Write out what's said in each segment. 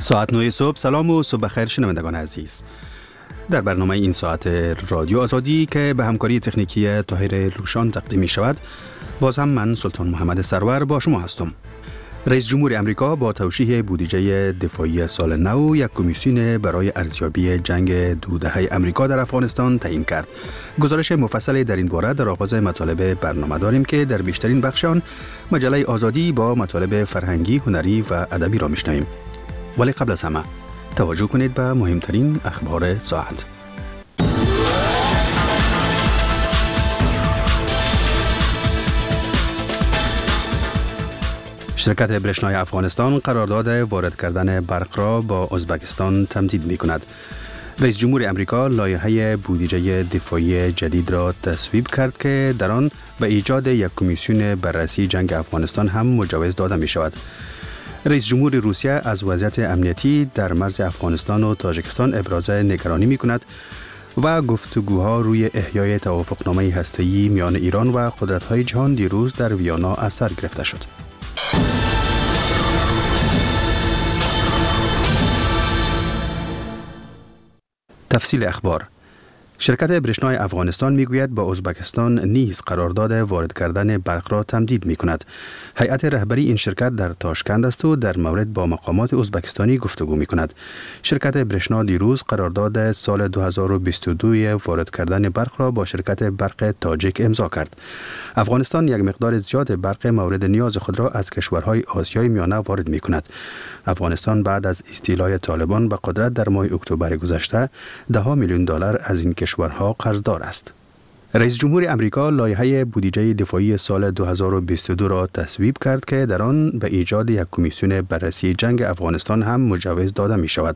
ساعت 9 صبح. سلام و صبح بخیر شنوندگان عزیز. در برنامه این ساعت رادیو آزادی که به همکاری تکنیکی طاهر روشان تقدیم می شود، باز هم من سلطان محمد سرور با شما هستم. رئیس جمهور امریکا با توشیح بودجه دفاعی سال نو یک کمیسیون برای ارزیابی جنگ دو دهه امریکا در افغانستان تعیین کرد. گزارش مفصلی در این باره در آغاز مطالب برنامه داریم که در بیشترین بخش آن مجله آزادی با مطالب فرهنگی، هنری و ادبی را میشنویم. ولی قبل از همه توجه کنید به مهمترین اخبار ساعت. شرکت برشنای افغانستان قرارداد وارد کردن برق را با ازبکستان تمدید می کند. رئیس جمهور امریکا لایحه بودجه دفاعی جدید را تصویب کرد که در آن به ایجاد یک کمیسیون بررسی جنگ افغانستان هم مجوز داده می شود. رئیس جمهور روسیه از وضعیت امنیتی در مرز افغانستان و تاجیکستان ابراز نگرانی می کند و گفتگوها روی احیای توافقنامه هسته‌ای میان ایران و قدرت‌های جهان دیروز در ویانا از سر گرفته شد. تفصیل اخبار. شرکت برشنای افغانستان میگوید با ازبکستان نیز قرارداد وارد کردن برق را تمدید می کند. هیئت رهبری این شرکت در تاشکند است و در مورد با مقامات ازبکستانی گفتگو می کند. شرکت برشنا دیروز قرارداد سال 2022 وارد کردن برق را با شرکت برق تاجیک امضا کرد. افغانستان یک مقدار زیاد برق مورد نیاز خود را از کشورهای آسیای میانه وارد می کند. افغانستان بعد از استیلای طالبان به قدرت در ماه اکتبر گذشته $10 میلیون از این کشورها قرضدار است. رئیس جمهور امریکا لایحه بودجه دفاعی سال 2022 را تصویب کرد که در آن به ایجاد یک کمیسیون بررسی جنگ افغانستان هم مجوز داده می شود.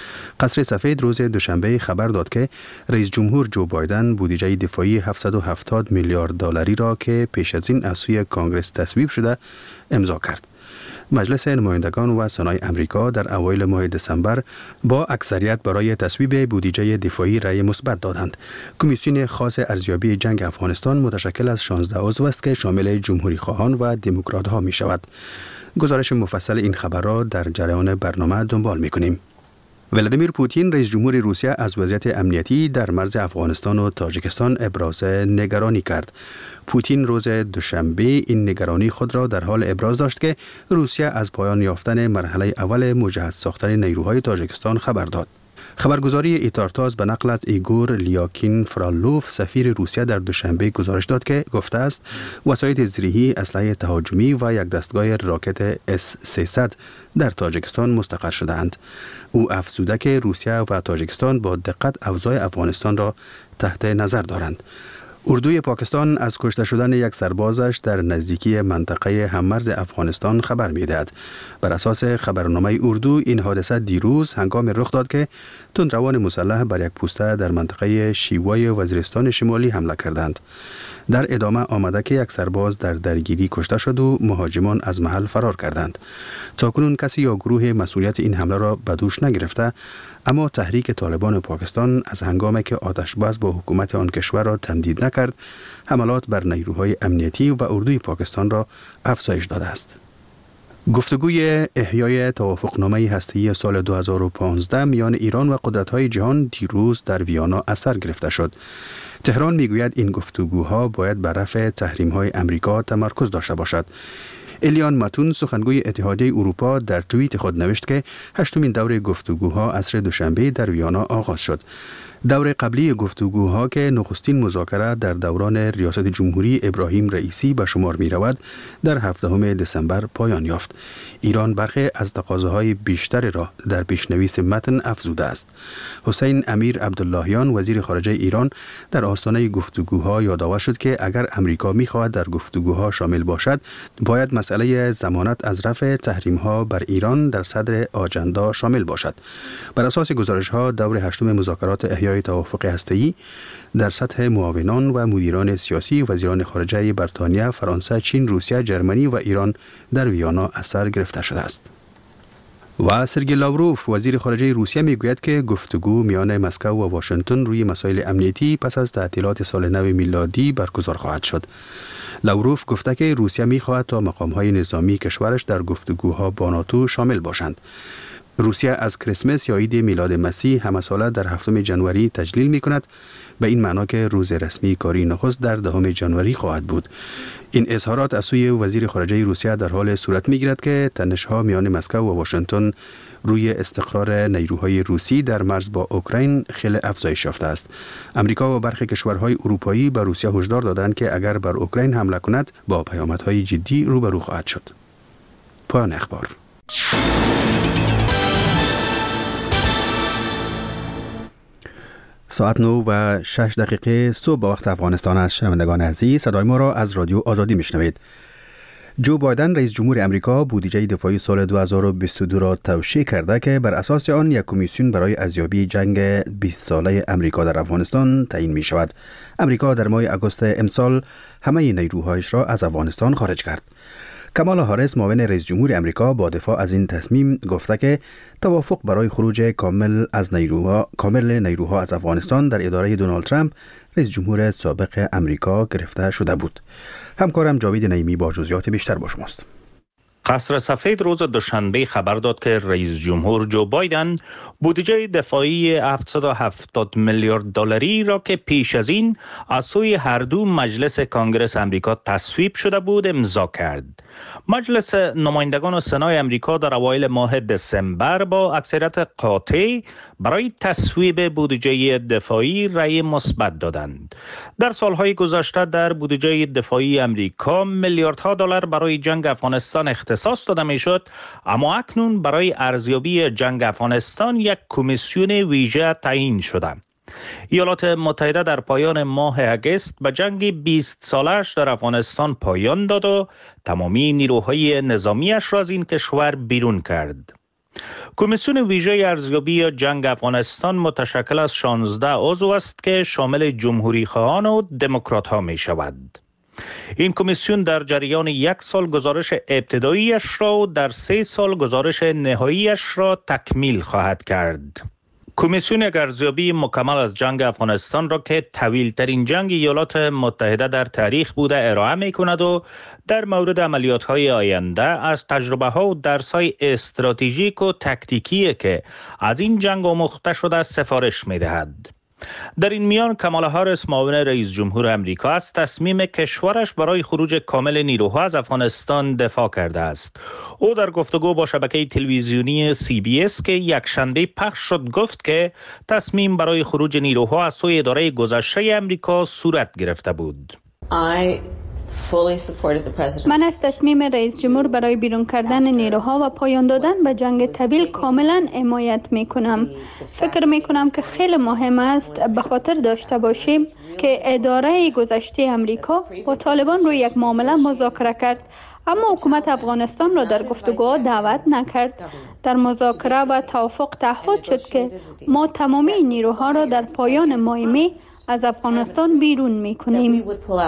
قصر سفید روز دوشنبه خبر داد که رئیس جمهور جو بایدن بودجه دفاعی $770 میلیارد را که پیش از این از سوی کانگرس تصویب شده امضا کرد. مجلس نمایندگان و سنای امریکا در اوایل ماه دسامبر با اکثریت برای تصویب بودجه دفاعی رأی مثبت دادند. کمیسیون خاص ارزیابی جنگ افغانستان متشکل از 16 عضو است که شامل جمهوری خواهان و دموکرات ها می شود. گزارش مفصل این خبر را در جریان برنامه دنبال می کنیم. ولادیمیر پوتین رئیس جمهور روسیه از وضعیت امنیتی در مرز افغانستان و تاجیکستان ابراز نگرانی کرد. پوتین روز دوشنبه این نگرانی خود را در حال ابراز داشت که روسیه از پایان یافتن مرحله اول مجهز ساختن نیروهای تاجیکستان خبر داد. خبرگزاری ایتارتاس به نقل از ایگور لیاکین فرالوف سفیر روسیه در دوشنبه گزارش داد که گفته است وسایط زرهی، اسلحه تهاجمی و یک دستگاه راکت S-300 در تاجیکستان مستقر شده‌اند. او افزوده که روسیه و تاجیکستان با دقت اوضاع افغانستان را تحت نظر دارند. اردوی پاکستان از کشته شدن یک سربازش در نزدیکی منطقه هممرز افغانستان خبر می‌دهد. بر اساس خبرنامه اردو این حادثه دیروز هنگام رخ داد که تندروان مسلح بر یک پوسته در منطقه شیوای وزیرستان شمالی حمله کردند. در ادامه آمده که یک سرباز در درگیری کشته شد و مهاجمان از محل فرار کردند. تاکنون کسی یا گروه مسئولیت این حمله را به دوش نگرفته، اما تحریک طالبان پاکستان از هنگامی که آتشبس با حکومت آن کشور را تمدید نکرد، حملات بر نیروهای امنیتی و اردوی پاکستان را افزایش داده است. گفتگوی احیای توافقنامه هسته‌ای سال 2015 میان ایران و قدرت‌های جهان دیروز در ویانا از سر گرفته شد. تهران میگوید این گفتگوها باید بر رفع تحریم‌های امریکا تمرکز داشته باشد. الیان ماتون سخنگوی اتحادیه اروپا در توییت خود نوشت که هشتمین دور گفتگوها عصر دوشنبه در ویانا آغاز شد. دور قبلی گفتگوها که نخستین مذاکره در دوران ریاست جمهوری ابراهیم رئیسی به شمار می رود در 17 دسامبر پایان یافت. ایران برخی از تقاضاهای بیشتر را در پیشنویس متن افزوده است. حسین امیر عبداللهیان وزیر خارجه ایران در آستانه گفتگوها یادآور شد که اگر امریکا می خواهد در گفتگوها شامل باشد، باید مسئله ضمانت از رفع تحریم‌ها بر ایران در صدر آجندا شامل باشد. بر اساس گزارش‌ها دور هشتم مذاکرات احیای توافق هسته‌ای در سطح معاونان و مدیران سیاسی وزیران خارجه بریتانیا، فرانسه، چین، روسیه، جرمنی و ایران در ویانا از سر گرفته شده است. و سرگئی لاوروف وزیر خارجه روسیه میگوید که گفتگو میان مسکو و واشنگتن روی مسائل امنیتی پس از تعطیلات سال نو میلادی برگزار خواهد شد. لاوروف گفته که روسیه میخواهد تا مقام‌های نظامی کشورش در گفتگوها با ناتو شامل باشند. روسیه از کریسمس یا عید میلاد مسیح همساله در 7 ژانویه تجلیل می کند، به این معنا که روز رسمی کاری نخست در 10 ژانویه خواهد بود. این اظهارات از سوی وزیر خارجه روسیه در حال صورت می گیرد که تنش‌ها میان مسکو و واشنگتن روی استقرار نیروهای روسی در مرز با اوکراین خیلی افزایش یافته است. امریکا و برخی کشورهای اروپایی به روسیه هشدار دادند که اگر بر اوکراین حمله کند با پیامدهای جدی روبرو خواهد شد. پایان اخبار. ساعت 9:06 صبح به وقت افغانستان است. شنوندگان عزیز، صدای ما را از رادیو آزادی میشنوید. جو بایدن رئیس جمهور امریکا بودجه دفاعی سال 2022 را توشیح کرده که بر اساس آن یک کمیسیون برای ارزیابی جنگ 20 ساله امریکا در افغانستان تعیین می شود. امریکا در ماه آگوست امسال همه نیروهایش را از افغانستان خارج کرد. کامالا هاریس معاون رئیس جمهور امریکا با دفاع از این تصمیم گفته که توافق برای خروج کامل نیروها از افغانستان در اداره دونالد ترامپ رئیس جمهور سابق امریکا گرفته شده بود. همکارم جاوید نعیمی با جزئیات بیشتر با شماست. قصر سفید روز دوشنبه خبر داد که رئیس جمهور جو بایدن بودجه دفاعی 770 میلیارد دلاری را که پیش از این از سوی هر دو مجلس کانگرس امریکا تصویب شده بود امضا کرد. مجلس نمایندگان و سنای امریکا در اوایل ماه دسامبر با اکثریت قاطع برای تصویب بودجه دفاعی رأی مثبت دادند. در سالهای گذشته در بودجه دفاعی امریکا میلیاردها دلار برای جنگ افغانستان اختصاص داده میشد، اما اکنون برای ارزیابی جنگ افغانستان یک کمیسیون ویژه تعیین شده. ایالات متحده در پایان ماه اگست به جنگ 20 سالش در افغانستان پایان داد و تمامی نیروهای نظامیش را از این کشور بیرون کرد. کمیسیون ویژه ارزیابی جنگ افغانستان متشکل از 16 عضو است که شامل جمهوری خواهان و دموکرات ها می شود. این کمیسیون در جریان 1 سال گزارش ابتداییش را و در 3 سال گزارش نهاییش را تکمیل خواهد کرد. کمیسیون ارزیابی مکمل از جنگ افغانستان را که طویل ترین جنگ ایالات متحده در تاریخ بوده ارائه می کند و در مورد عملیات های آینده از تجربه ها و درس های استراتژیک و تکتیکی که از این جنگ آموخته شده سفارش می دهد. در این میان کامالا هاریس معاون رئیس جمهور امریکا از تصمیم کشورش برای خروج کامل نیروها از افغانستان دفاع کرده است. او در گفتگو با شبکه تلویزیونی CBS که یکشنبه پخش شد گفت که تصمیم برای خروج نیروها از سوی اداره گذشته امریکا صورت گرفته بود. من از تصمیم رئیس جمهور برای بیرون کردن نیروها و پایان دادن به جنگ طویل کاملا حمایت می کنم. فکر می کنم که خیلی مهم است به خاطر داشته باشیم که اداره گذشته امریکا با طالبان روی یک معامله مذاکره کرد، اما حکومت افغانستان را در گفتگوها دعوت نکرد. در مذاکره و توافق تعهد شد که ما تمامی نیروها را در پایان ماه می از افغانستان بیرون می کنیم.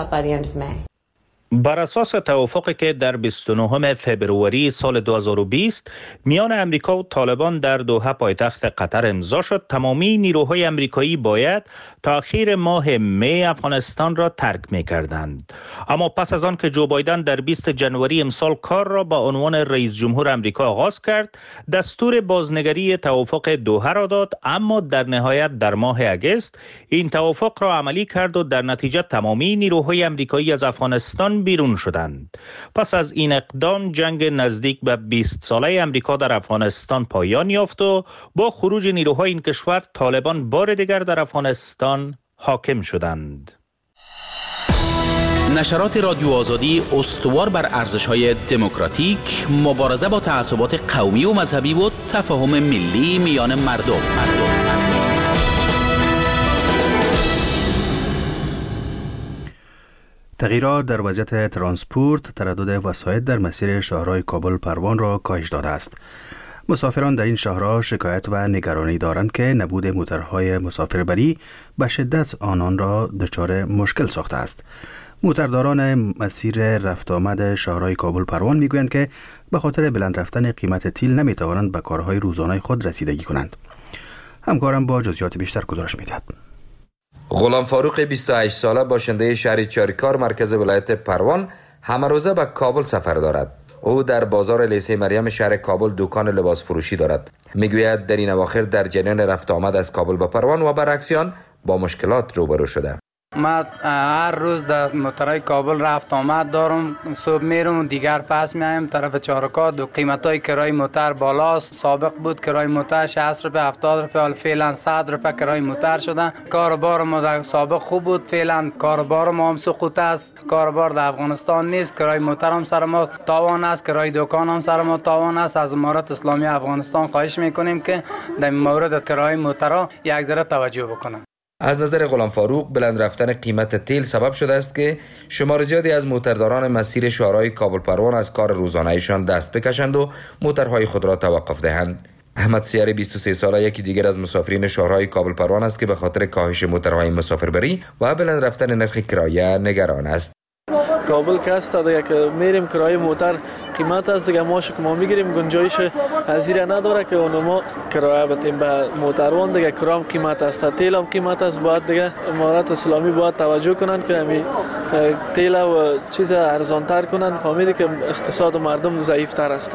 بر اساس توافقی که در 29 فبروری سال 2020 میان امریکا و طالبان در دوحه پایتخت قطر امضا شد، تمامی نیروهای امریکایی باید تا اخیر ماه می افغانستان را ترک می کردند. اما پس از آن که جو بایدن در 20 ژانویه امسال کار را با عنوان رئیس جمهور امریکا آغاز کرد، دستور بازنگری توافق دوحه را داد، اما در نهایت در ماه اگست این توافق را عملی کرد و در نتیجه تمامی نیروهای امریکایی از افغانستان بیرون شدند. پس از این اقدام جنگ نزدیک به 20 ساله امریکا در افغانستان پایان یافت و با خروج نیروهای این کشور طالبان بار دیگر در افغانستان حاکم شدند. نشرات رادیو آزادی استوار بر ارزش‌های دموکراتیک، مبارزه با تعصبات قومی و مذهبی و تفاهم ملی میان مردم. تغییرات در وضعیت ترانسپورت تردد وسایط در مسیر شهرهای کابل پروان را کاهش داده است. مسافران در این شهرها شکایت و نگرانی دارند که نبود موترهای مسافربری به شدت آنان را دچار مشکل ساخته است. موترداران مسیر رفت آمد شهرهای کابل پروان میگویند که به خاطر بلند رفتن قیمت تیل نمیتوانند به کارهای روزانه خود رسیدگی کنند. همکارم با جزئیات بیشتر گزارش میدهد. غلام فاروق 28 ساله باشنده شهر چاریکار مرکز ولایت پروان همه روزه به کابل سفر دارد. او در بازار لیسه مریم شهر کابل دکان لباس فروشی دارد. میگوید در این اواخر در جریان رفت آمد از کابل به پروان و برعکسیان با مشکلات روبرو شده. ما هر روز در موترهای کابل رفت آمد دارم، صبح میرم دیگر پس میایم طرف چارکاد و قیمتای کرای موتر بالاست. سابق بود کرای موتر 60 روپیه 70 روپیه، حالا فعلا 100 روپیه کرای موتر شده. کاروبار ما در سابق خوب بود، فعلا کاروبار ما هم سقوط است. کاروبار در افغانستان نیست، کرای موتر هم سر ما تاوان است، کرای دکان هم سر ما تاوان است. از امارات اسلامی افغانستان خواهش میکنیم که در مورد کرای موترها یک ذره توجه بکنن. از نظر غلام فاروق بلند رفتن قیمت تیل سبب شده است که شمار زیادی از موترداران مسیر شهرهای کابل پروان از کار روزانه‌ایشان دست بکشند و موترهای خود را توقف دهند. احمد سیاری 23 ساله یکی دیگر از مسافرین شهرهای کابل پروان است که به خاطر کاهش موترهای مسافربری و بلند رفتن نرخ کرایه نگران است. کابل که است دیگه که میریم کرایه موتر قیمت است دیگه، ما میگیریم گنجایش هزینه نداره که ما کرایه بدیم به موتروان دیگه. کرام قیمت است، تیل هم قیمت است. باید دیگه امارات اسلامی باید توجه کنن که همین تیل و چیز ارزان تر کنن، فهمیدی که اقتصاد مردم ضعیف تر است.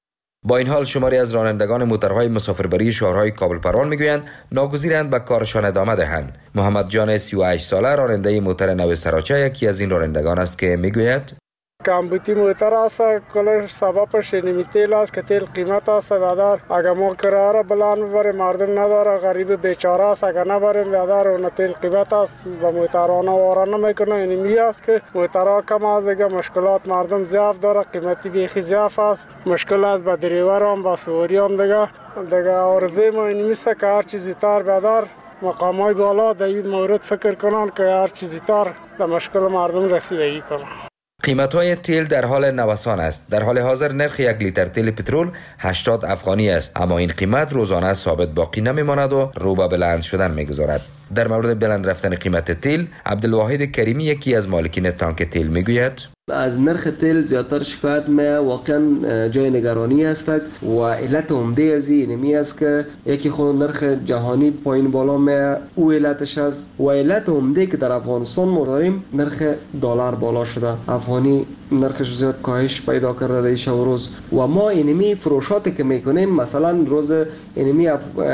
با این حال شماری از رانندگان موترهای مسافربری شهرهای کابل پروان میگویند ناگزیرند به کارشان ادامه دهند. محمد جان 38 ساله راننده موتر نو سراچه یکی از این رانندگان است که میگوید کمبودی موتر است، کلش سببش اینمی تیل است که تیل قیمت است. بعدر اگر ما کرایه را بلند ببریم مردم نداره، غریب بیچاره است. اگر نبریم بعدر اون تیل قیمت است به موترانا وارا نمیکنه. اینمی است که موترها کم است دیگه، مشکلات مردم ضعف داره، قیمتی بیخی ضعف است. مشکل است به دریور هم به سواری هم دیگه عرضه ما اینمی است که هر چیزی تر بعدر مقامای بالا در این مورد فکر کنن که هر چیزی تر به مشکل مردم رسیدگی کنن. قیمت‌های تیل در حال نوسان است. در حال حاضر نرخ یک لیتر تیل پترول 80 افغانی است، اما این قیمت روزانه ثابت باقی نمی‌ماند و رو به بلند شدن می‌گذارد. در مورد بلند رفتن قیمت تیل، عبدالواحد کریمی یکی از مالکین تانک تیل میگوید از نرخ تیل زیادتر شکایت ما واقعا جای نگرانی است و علت عمده از اینمی است که یکی خود نرخ جهانی پایین بالا ما او علتش است و علت عمده که در افغانستان ما داریم نرخ دلار بالا شده. افغانی نرخش زیاد کاهش پیدا کرده در شب و روز و ما اینمی فروشاتی که میکنیم مثلا روز اینمی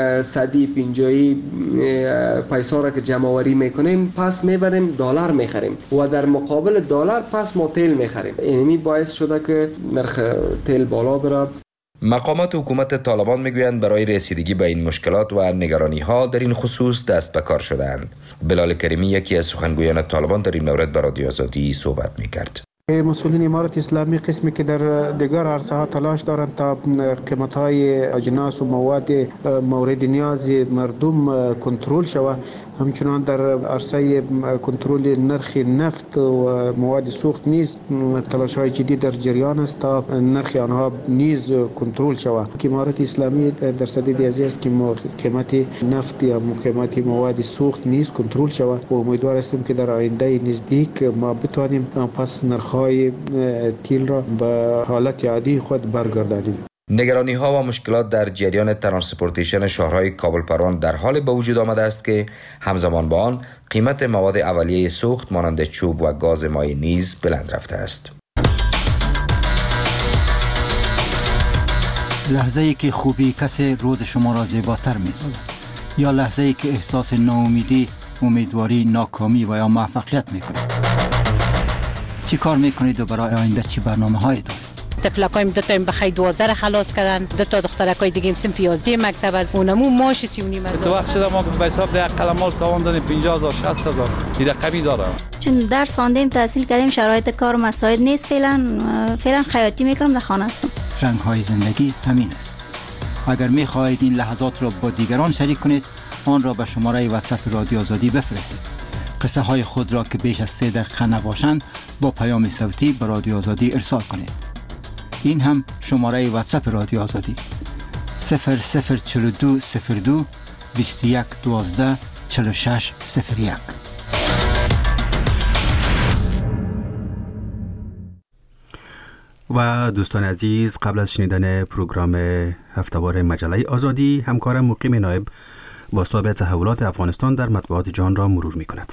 150 پیسا را که جمع آوری میکنیم پس میبریم دلار میخریم و در مقابل دلار پس ما تیل میخریم. اینمی باعث شده که نرخ تیل بالا بره. مقامات حکومت طالبان میگویند برای رسیدگی به این مشکلات و نگرانی ها در این خصوص دست به کار شدند. بلال کریمی یکی از سخنگویان طالبان در این مورد با رادیو آزادی صحبت میکرد. مسئولین امارات اسلامی قسمی که در دیگر عرصه ها تلاش دارند تا قیمت های اجناس و مواد مورد نیاز مردم کنترل شود، همچنان در عرصه کنترل نرخ نفت و مواد سوخت نیز تلاش های جدی در جریان است تا نرخ آنها نیز کنترل شود. امارات اسلامی در صدد ازی است که قیمت نفت یا قیمت مواد سوخت نیز کنترل شود و امیدوار هستیم که در آینده نزدیک ما بتوانیم پس نرخ تیل را به حالت عادی خود برگردانیم. نگرانی ها و مشکلات در جریان ترانسپورتیشن شهرهای کابل پروان در حال به وجود آمده است که همزمان با آن قیمت مواد اولیه سوخت مانند چوب و گاز مایع نیز بلند رفته است. لحظه‌ای که خوبی کسی روز شما را زیباتر می‌سازد یا لحظه‌ای که احساس ناامیدی، امیدواری، ناکامی و یا موفقیت می‌کنید. چی کار میکنید و برای آینده چی برنامه‌هایی دارید؟ تفلکایم دو تا بخیر 12 خلاص کردن، دو تا دخترکای دیگه صنف 11 مکتب از اونمو ماش 39 هزار. تو وقت شده ما به حساب ده قلمال تاوان دادیم 50000 60000 این رقمی داره. چون درس خواندیم تحصیل کردیم شرایط کار مساعد نیست، فعلا خیاطی میکنم در خانه هستم. رنگ‌های زندگی همین است. اگر می‌خواهید این لحظات را با دیگران شریک کنید، آن را به شماره واتساپ رادیو آزادی بفرستید. قصه های خود را که بیش از 3 دقیقه نباشند با پیام صوتی به رادیو آزادی ارسال کنید. این هم شماره واتساپ رادیو آزادی 0042 02 21 12 46 01. و دوستان عزیز، قبل از شنیدن پروگرام هفتهوار مجله آزادی، همکارم مقیم نایب با تحولات افغانستان در مطبوعات جهان را مرور می کند.